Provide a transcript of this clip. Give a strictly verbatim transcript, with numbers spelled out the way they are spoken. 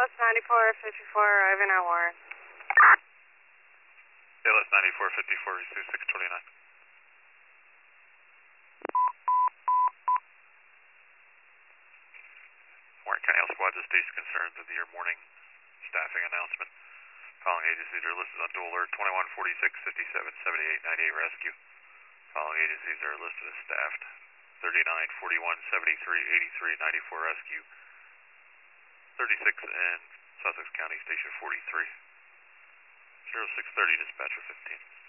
Dallas ninety-four fifty-four arriving at Warren. Dallas ninety-four fifty-four, receive six twenty-nine. Warren County Health Squad, this station concerns with your morning staffing announcement. Following agencies are listed on dual alert: twenty-one forty-six fifty-seven seventy-eight ninety-eight rescue. Following agencies are listed as staffed: thirty-nine forty-one seventy-three eighty-three ninety-four rescue. thirty-six in Sussex County, Station forty-three. zero six thirty, dispatcher fifteen.